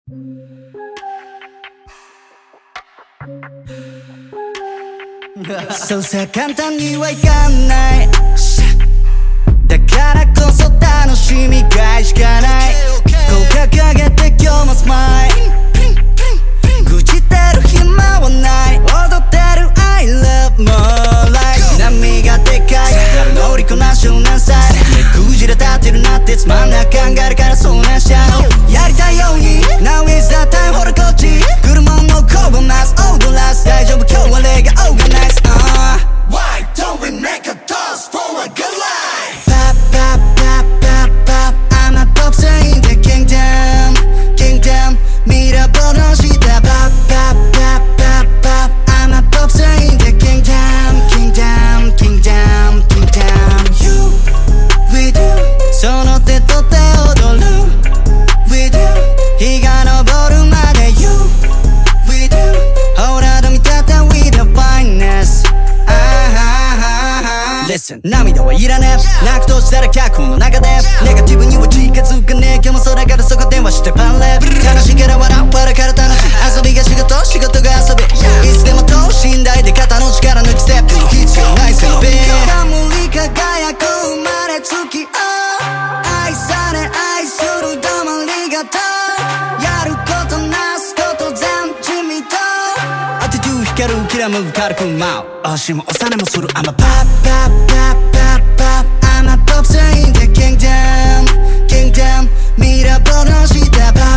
そうさ簡単にはいかない。だからこそ楽しみがいしかない。こう掲げて今日もスマイル。愚痴ってる暇はない。踊ってる I love more life。 波がでかい乗りこなしを何歳。目くじら立ってるなってつまんな考えるからそうなんしちゃう。やりたいように Now is the time ほらこっち来るものこぼます踊らす大丈夫今日は例がオーガナイズ。Why don't we make a toast for a good life? Pop, pop, pop, pop, pop I'm a popstar in the kingdom Kingdom ミラボの下 Pop, pop, pop, pop, pop I'm a popstar in the kingdom Kingdom, kingdom, kingdom You, we do その手と手踊る We do 日が昇るまで You, we do ほらど見たた We the finest Listen 涙はいらねえ泣くとしたら脚本の中でネガティブには近づかねえ今日も空からそこ電話してパンレ楽しいから笑う笑から楽しい遊びが仕事仕事が遊びいつでも等身大で肩の力抜きステップ必要ないセンベ煙り輝く生まれつき愛され愛するどうもありがとうやることなすこと全地味とアティチュー光るキラム軽く舞う足も押さねもする I'm a pop pop pop pop pop I'm a popstar in the kingdom Kingdom ミラボの下